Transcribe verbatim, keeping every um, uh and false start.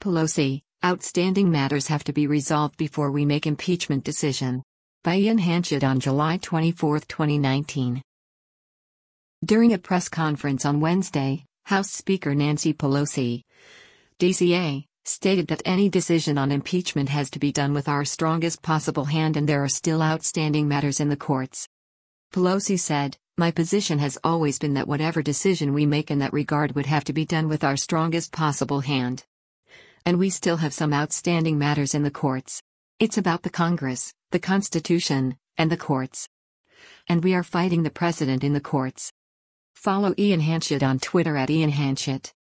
Pelosi, outstanding matters have to be resolved before we make impeachment decision. By Ian Hanchett on July twenty-fourth, twenty nineteen. During a press conference on Wednesday, House Speaker Nancy Pelosi, D C A, stated that any decision on impeachment has to be done with our strongest possible hand and there are still outstanding matters in the courts. Pelosi said, "My position has always been that whatever decision we make in that regard would have to be done with our strongest possible hand. And we still have some outstanding matters in the courts. It's about the Congress, the Constitution, and the courts. And we are fighting the president in the courts." Follow Ian Hanchett on Twitter at Ian Hanchett.